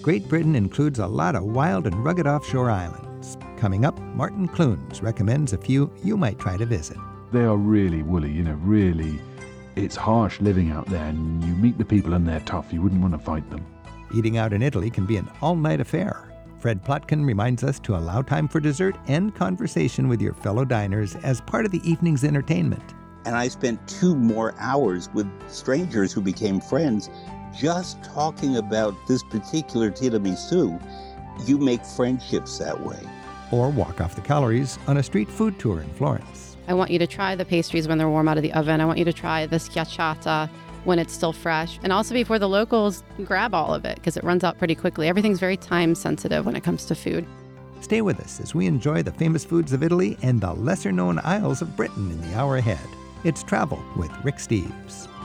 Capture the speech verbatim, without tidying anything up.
Great Britain includes a lot of wild and rugged offshore islands. Coming up, Martin Clunes recommends a few you might try to visit. They are really woolly, you know, really, it's harsh living out there, and you meet the people and they're tough. You wouldn't want to fight them. Eating out in Italy can be an all-night affair. Fred Plotkin reminds us to allow time for dessert and conversation with your fellow diners as part of the evening's entertainment. And I spent two more hours with strangers who became friends just talking about this particular tiramisu. You make friendships that way. Or walk off the calories on a street food tour in Florence. I want you to try the pastries when they're warm out of the oven. I want you to try the schiacciata when it's still fresh. And also before the locals grab all of it, because it runs out pretty quickly. Everything's very time sensitive when it comes to food. Stay with us as we enjoy the famous foods of Italy and the lesser-known isles of Britain in the hour ahead. It's Travel with Rick Steves.